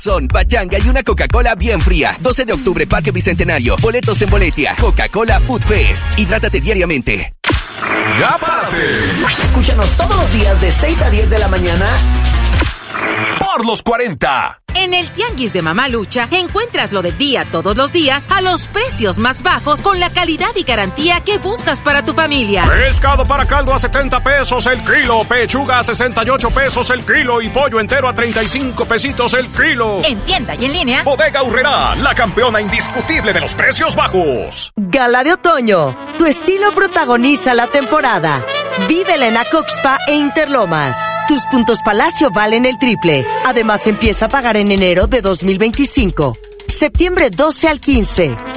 Son pachanga y una Coca-Cola bien fría. 12 de octubre, Parque Bicentenario. Boletos en Boletia. Coca-Cola Food Fest. Hidrátate diariamente. ¡Ya párate! Escúchanos todos los días de 6 a 10 de la mañana por los 40. En el Tianguis de Mamalucha encuentras lo del día todos los días a los precios más bajos con la calidad y garantía que buscas para tu familia. Pescado para caldo a 70 pesos el kilo, pechuga a 68 pesos el kilo y pollo entero a 35 pesitos el kilo. En tienda y en línea, Bodega Aurrerá, la campeona indiscutible de los precios bajos. Gala de otoño, tu estilo protagoniza la temporada. Vívela en Acoxpa e Interlomas. Tus puntos Palacio valen el triple. Además, empieza a pagar en enero de 2025. Septiembre 12 al 15.